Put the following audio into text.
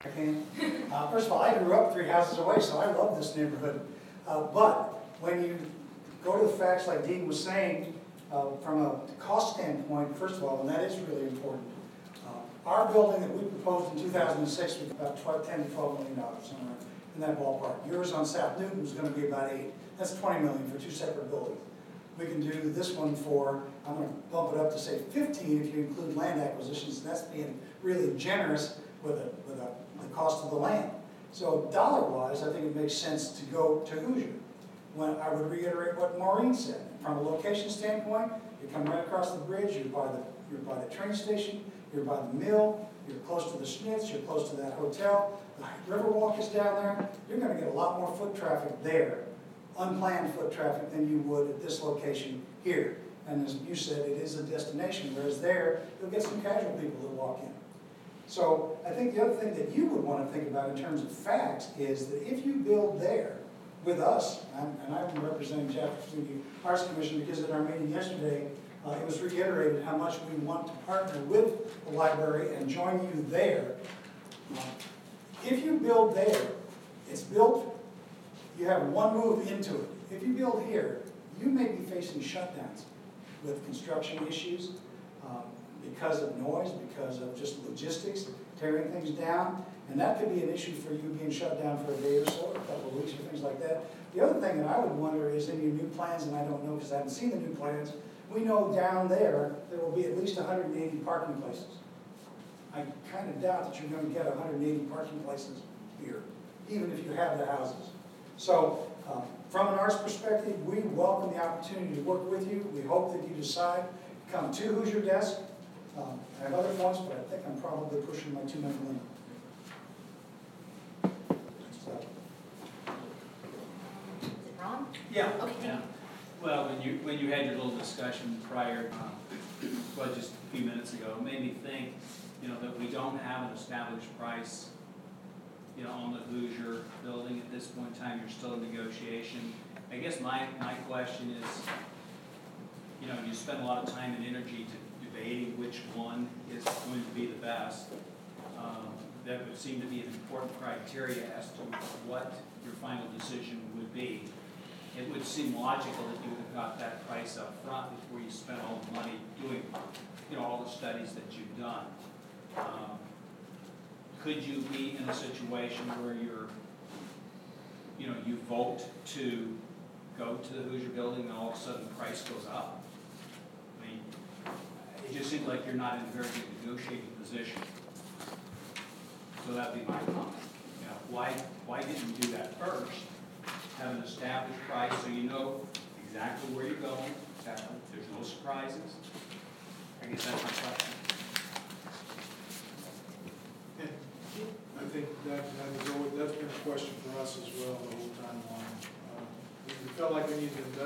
First of all, I grew up 3 houses away, so I love this neighborhood. But when you go to the facts like Dean was saying, from a cost standpoint, first of all, and that is really important, our building that we proposed in 2006 was about $10 to $12 million, somewhere in that ballpark. Yours on South Newton was going to be about $8 million. That's $20 million for 2 separate buildings. We can do this one for, I'm going to bump it up to say 15 if you include land acquisitions, and that's being really generous with the cost of the land. So dollar-wise, I think it makes sense to go to Hoosier. When I would reiterate what Maureen said, from a location standpoint, you come right across the bridge, you're by the train station, you're by the mill, you're close to the Schnitz, you're close to that hotel, the Riverwalk is down there. You're going to get a lot more foot traffic there, unplanned foot traffic, than you would at this location here. And as you said, it is a destination, whereas there, you'll get some casual people that walk in. So I think the other thing that you would want to think about in terms of facts is that if you build there with us, and I'm representing Jaffrey Community Arts Commission because at our meeting yesterday, it was reiterated how much we want to partner with the library and join you there. If you build there, it's built, you have one move into it. If you build here, you may be facing shutdowns with construction issues because of noise, because of just logistics, tearing things down, and that could be an issue for you being shut down for a day or so, or a couple of weeks, or things like that. The other thing that I would wonder is in your new plans, and I don't know because I haven't seen the new plans, we know down there will be at least 180 parking places. I kind of doubt that you're going to get 180 parking places here, even if you have the houses. So from an arts perspective, we welcome the opportunity to work with you. We hope that you decide to come to Hoosier Desk. I have other points, but I think I'm probably pushing my 2-minute limit. Is it Ron? Yeah. Okay. Yeah. Well, when you had your little discussion prior, well, just a few minutes ago, it made me think, that we don't have an established price, on the Hoosier building at this point in time. You're still in negotiation. I guess my question is, you spend a lot of time and energy debating which one is going to be the best. That would seem to be an important criteria as to what your final decision would be. It would seem logical that you would have got that price up front before you spent all the money doing, all the studies that you've done. Could you be in a situation where you vote to go to the Hoosier building and all of a sudden the price goes up? I mean, it just seems like you're not in a very good negotiating position. So that'd be my comment. Why didn't you do that first? Have an established price so you know exactly where you're going. There's no surprises. I guess that's my question. I think that's been a question for us as well the whole time along. We felt like we needed to invest